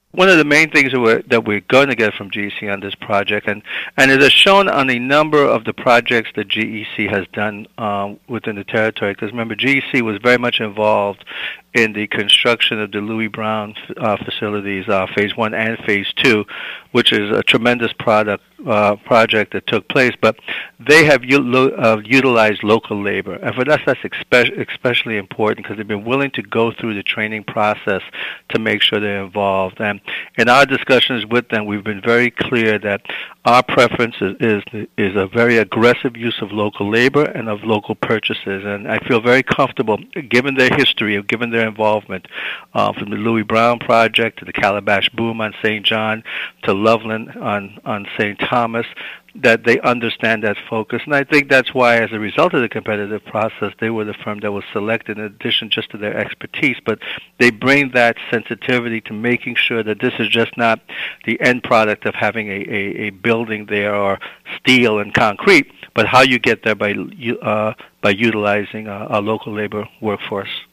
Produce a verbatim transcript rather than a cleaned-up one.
One of the main things that we're, that we're going to get from G E C on this project, and, and it is shown on a number of the projects that G E C has done um, within the territory, because remember, G E C was very much involved in the construction of the Louis Brown uh, facilities, uh, Phase one and Phase two, which is a tremendous product uh, project that took place, but they have u- uh, utilized local labor, and for us that's espe- especially important because they've been willing to go through the training process to make sure they're involved. And in our discussions with them, we've been very clear that our preference is, is, is a very aggressive use of local labor and of local purchases, and I feel very comfortable, given their history, given their involvement, uh, from the Louis Brown project to the Calabash Boom on Saint John to Loveland on, on Saint Thomas, that they understand that focus. And I think that's why, as a result of the competitive process, they were the firm that was selected in addition just to their expertise. But they bring that sensitivity to making sure that this is just not the end product of having a, a, a building there or steel and concrete, but how you get there by, uh, by utilizing a, a local labor workforce.